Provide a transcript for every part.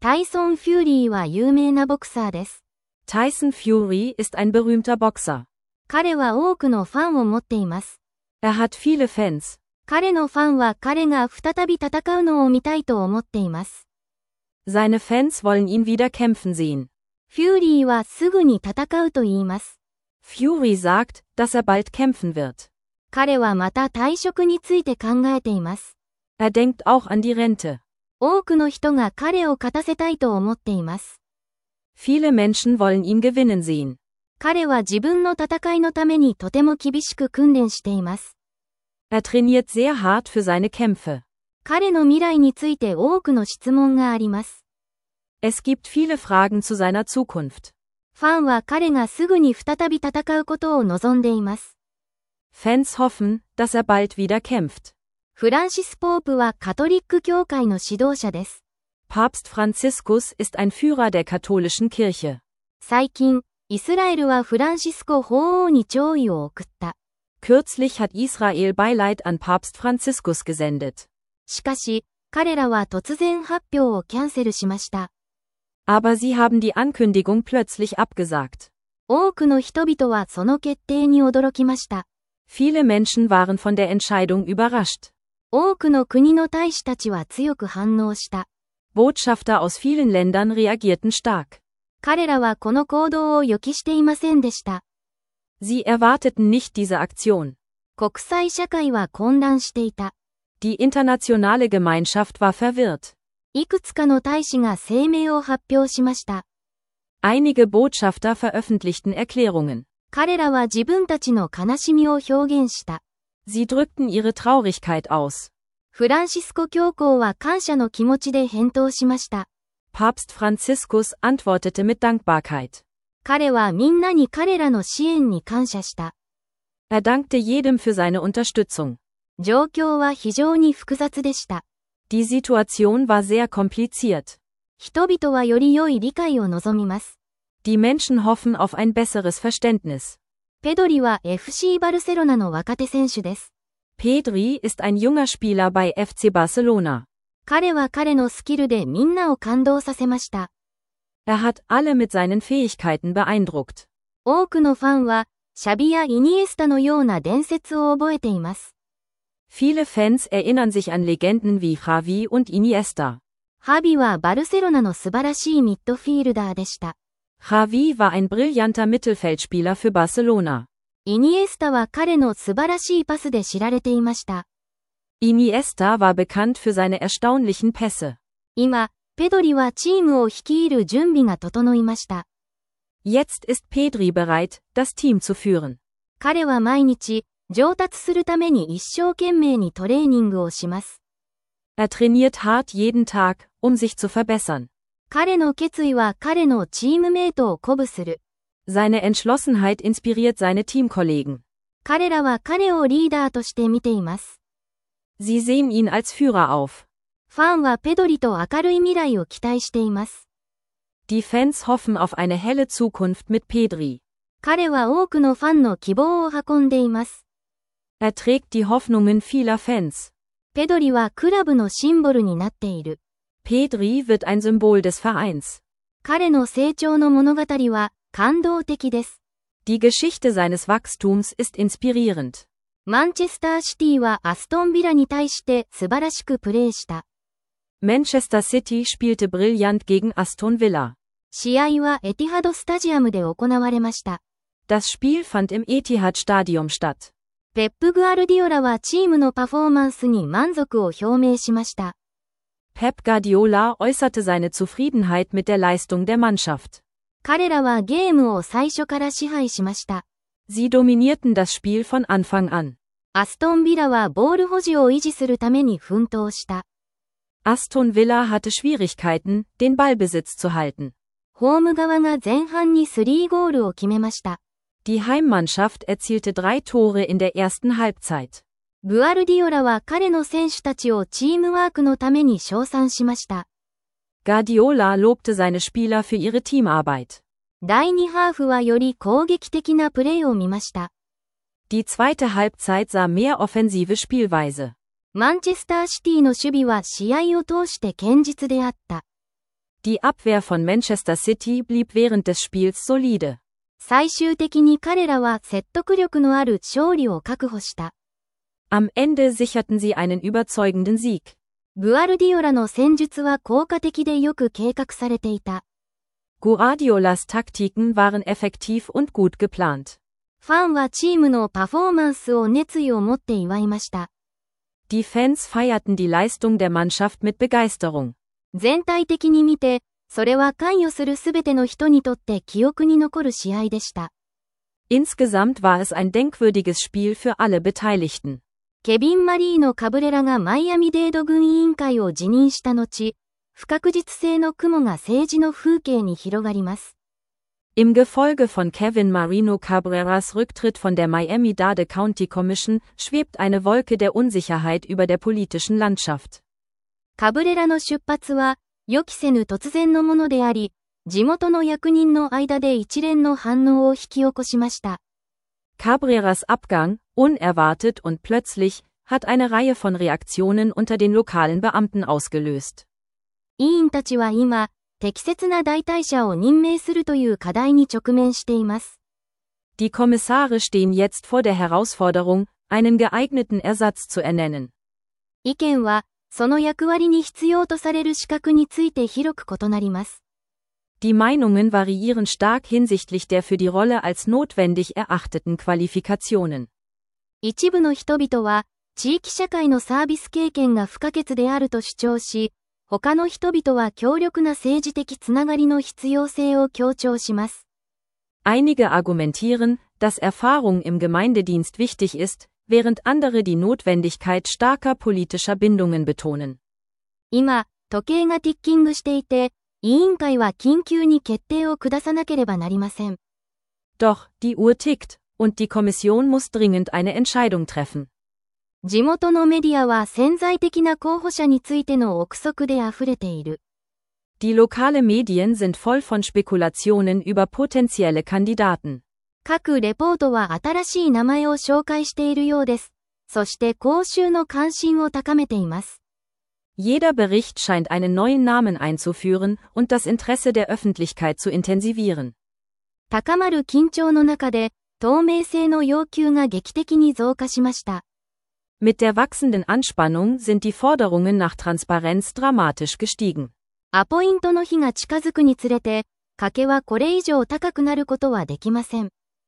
タイソン・フューリーは有名なボクサーです。 Tyson Fury ist ein berühmter Boxer. 彼は多くのファンを持っています。 Er hat viele Fans. 彼のファンは彼が再び戦うのを見たいと思っています。 Seine Fans wollen ihn wieder kämpfen sehen. フューリーはすぐに戦うと言います。 Fury sagt, dass er bald kämpfen wird. 彼はまた退職について考えています。 Er denkt auch an die Rente. 多くの人が彼を勝たせたいと思っています。 Viele Menschen wollen ihn gewinnen sehen. 彼は自分の戦いのためにとても厳しく訓練しています。 Er trainiert sehr hart für seine Kämpfe. 彼の未来について多くの質問があります。 Es gibt viele Fragen zu seiner Zukunft. ファンは彼がすぐに再び戦うことを望んでいます。 Fans hoffen, dass er bald wieder kämpft. フランシス・ポープはカトリック教会の指導者です。 Papst Franziskus ist ein Führer der katholischen Kirche. 最近、イスラエルはフランシスコ法王に弔意を送った。 Kürzlich hat Israel Beileid an Papst Franziskus gesendet. しかし、彼らは突然発表をキャンセルしました。 Aber sie haben die Ankündigung plötzlich abgesagt. 多くの人々はその決定に驚きました。 Viele Menschen waren von der Entscheidung überrascht. 多くの国の大使たちは強く反応した。 Botschafter aus vielen Ländern reagierten stark. 彼らはこの行動を予期していませんでした。 Sie erwarteten nicht diese Aktion. 国際社会は混乱していた。 Die internationale Gemeinschaft war verwirrt. いくつかの大使が声明を発表しました。 Einige Botschafter veröffentlichten Erklärungen. 彼らは自分たちの悲しみを表現した。 Sie drückten ihre Traurigkeit aus. フランシスコ教皇は感謝の気持ちで返答しました。 Papst Franziskus antwortete mit Dankbarkeit. 彼はみんなに彼らの支援に感謝した。 Er dankte jedem für seine Unterstützung. 状況は非常に複雑でした。 Die Situation war sehr kompliziert. 人々はより良い理解を望みます。 Die Menschen hoffen auf ein besseres Verständnis. ペドリは FC バルセロナの若手選手です。 Pedri ist ein junger Spieler bei FC Barcelona. 彼は彼のスキルでみんなを感動させました。 Er hat alle mit seinen Fähigkeiten beeindruckt. 多くのファンは、シャビやイニエスタのような伝説を覚えています。 Viele Fans erinnern sich an Legenden wie Xavi und Iniesta. ハビはバルセロナの素晴らしいミッドフィールダーでした。 Xavi war ein brillanter Mittelfeldspieler für Barcelona. イニエスタは彼の素晴らしいパスで知られていました。 Iniesta war bekannt für seine erstaunlichen Pässe. 今、ペドリはチームを率いる準備が整いました。 Jetzt ist Pedri bereit, das Team zu führen. 彼は毎日、上達するために一生懸命にトレーニングをします。 Er trainiert hart jeden Tag, um sich zu verbessern. 彼の決意は彼のチームメイトを鼓舞する。 Seine Entschlossenheit inspiriert seine Teamkollegen. 彼らは彼をリーダーとして見ています。 Sie sehen ihn als Führer auf. ファンはペドリと明るい未来を期待しています。 Die Fans hoffen auf eine helle Zukunft mit Pedri. 彼は多くのファンの希望を運んでいます。 Er trägt die Hoffnungen vieler Fans. ペドリはクラブのシンボルになっている。 Pedri wird ein Symbol des Vereins. 彼の成長の物語は感動的です。 Die Geschichte seines Wachstums ist inspirierend. マンチェスターシティはアストンビラに対して素晴らしくプレーした。 Manchester City spielte brillant gegen Aston Villa. 試合はエティハドスタジアムで行われました。 Das Spiel fand im Etihad Stadium statt. ペップ・グアルディオラはチームのパフォーマンスに満足を表明しました。 Pep Guardiola äußerte seine Zufriedenheit mit der Leistung der Mannschaft. 彼らはゲームを最初から支配しました。 Sie dominierten das Spiel von Anfang an. アストンビラはボール保持を維持するために奮闘した。 Aston Villa hatte Schwierigkeiten, den Ballbesitz zu halten. ホーム側が前半に3ゴールを決めました。 Die Heimmannschaft erzielte 3 Tore in der ersten Halbzeit. グアルディオラは彼の選手たちをチームワークのために称賛しました。 Guardiola lobte seine Spieler für ihre Teamarbeit. 第2ハーフはより攻撃的なプレーを見ました。 Die zweite Halbzeit sah mehr offensive Spielweise. マンチェスターシティの守備は試合を通して堅実であった。 Die Abwehr von Manchester City blieb während des Spiels solide. 最終的に彼らは説得力のある勝利を確保した。 Am Ende sicherten sie einen überzeugenden Sieg. グアルディオラの戦術は効果的でよく計画されていた。 Guardiolas Taktiken waren effektiv und gut geplant. ファンはチームのパフォーマンスを熱意を持って祝いました。 Die Fans feierten die Leistung der Mannschaft mit Begeisterung. 全体的に見て、それは関与するすべての人にとって記憶に残る試合でした。 Insgesamt war es ein denkwürdiges Spiel für alle Beteiligten. ケビン・マリーノ・カブレラがマイアミデード軍委員会を辞任した後、不確実性の雲が政治の風景に広がります。 Im Gefolge von Kevin Marino Cabreras Rücktritt von der Miami-Dade County Commission schwebt eine Wolke der Unsicherheit über der politischen Landschaft. カブレラの出発は、予期せぬ突然のものであり、地元の役人の間で一連の反応を引き起こしました。 Cabreras Abgang, unerwartet und plötzlich, hat eine Reihe von Reaktionen unter den lokalen Beamten ausgelöst. 委員たちは今、適切な代替者を任命するという課題に直面しています。 Die Kommissare stehen jetzt vor der Herausforderung, einen geeigneten Ersatz zu ernennen. 意見は、その役割に必要とされる資格について広く異なります。 Die Meinungen variieren stark hinsichtlich der für die Rolle als notwendig erachteten Qualifikationen. 一部の人々は、地域社会のサービス経験が不可欠であると主張し、他の人々は強力な政治的つながりの必要性を強調します。 Einige argumentieren, dass Erfahrung im Gemeindedienst wichtig ist, während andere die Notwendigkeit starker politischer Bindungen betonen. 今、時計がティッキングしていて、委員会は緊急に決定を下さなければなりません。 Doch, die Uhr tickt, und die Kommission muss dringend eine Entscheidung treffen. 地元のメディアは潜在的な候補者についての憶測で溢れている。 Die lokale Medien sind voll von Spekulationen über potenzielle Kandidaten. 各レポートは新しい名前を紹介しているようです。そして公衆の関心を高めています。 Jeder Bericht scheint einen neuen Namen einzuführen und das Interesse der Öffentlichkeit zu intensivieren. 高まる緊張の中で、透明性の要求が劇的に増加しました。 Mit der wachsenden Anspannung sind die Forderungen nach Transparenz dramatisch gestiegen. アポイントの日が近づくにつれて、賭けはこれ以上高くなることはできません。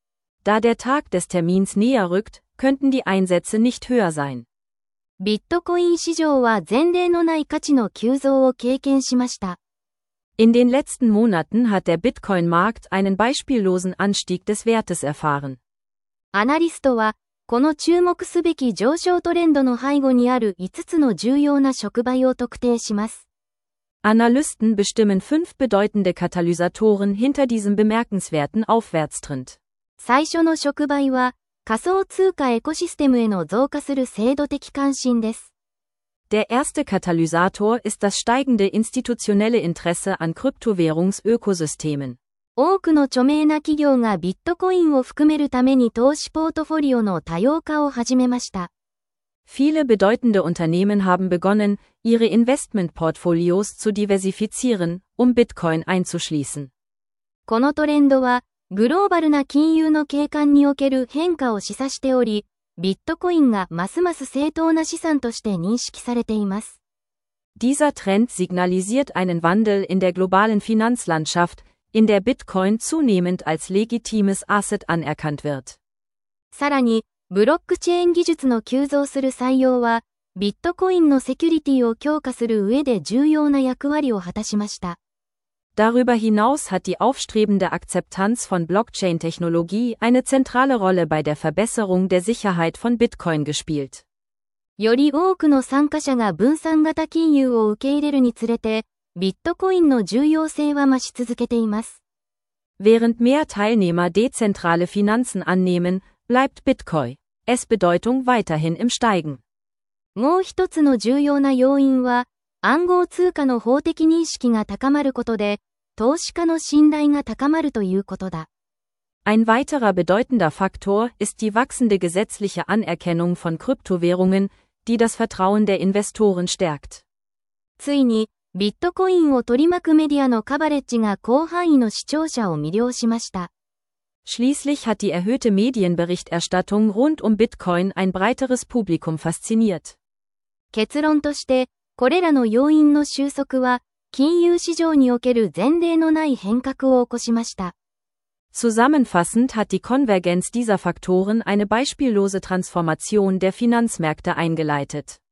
Da der Tag des Termins näher rückt, könnten die Einsätze nicht höher sein. ビットコイン市場は前例のない価値の急増を経験しました。 In den letzten Monaten hat der Bitcoin-Markt einen beispiellosen Anstieg des Wertes erfahren. アナリストは、この注目すべき上昇トレンドの背後にある5つの重要な触媒を特定します。 Analysten bestimmen 5 bedeutende Katalysatoren hinter diesem bemerkenswerten Aufwärtstrend. 最初の触媒は、仮想通貨エコシステムへの増加する制度的関心です。 Der erste Katalysator ist das steigende institutionelle Interesse an Kryptowährungsökosystemen. 多くの著名な企業がビットコインを含めるために投資ポートフォリオの多様化を始めました。 Viele bedeutende Unternehmen haben begonnen, ihre Investmentportfolios zu diversifizieren, Bitcoin einzuschließen. このトレンドは、グローバルな金融の景観における変化を示唆しており、ビットコインがますます正当な資産として認識されています。 Dieser Trend signalisiert einen Wandel in der globalen Finanzlandschaft, in der Bitcoin zunehmend als legitimes Asset anerkannt wird. さらに、ブロックチェーン技術の急増する採用は、ビットコインのセキュリティを強化する上で重要な役割を果たしました。 Darüber hinaus hat die aufstrebende Akzeptanz von Blockchain-Technologie eine zentrale Rolle bei der Verbesserung der Sicherheit von Bitcoin gespielt. より多くの参加者が分散型金融を受け入れるにつれて、ビットコインの重要性は増し続けています。 Während mehr Teilnehmer dezentrale Finanzen annehmen, bleibt Bitcoins Bedeutung weiterhin im Steigen. もう一つの重要な要因は、暗号通貨の法的認識が高まることで、投資家の信頼が高まるということだ。 Ein weiterer bedeutender Faktor ist die wachsende gesetzliche Anerkennung von Kryptowährungen, die das Vertrauen der Investoren stärkt. ついに、 ビットコインを取り巻くメディアのカバレッジが広範囲の視聴者を魅了しました。 Schließlich hat die erhöhte Medienberichterstattung rund um Bitcoin ein breiteres Publikum fasziniert. 結論として、これらの要因の収束は、金融市場における前例のない変革を起こしました。 Zusammenfassend hat die Konvergenz dieser Faktoren eine beispiellose Transformation der Finanzmärkte eingeleitet.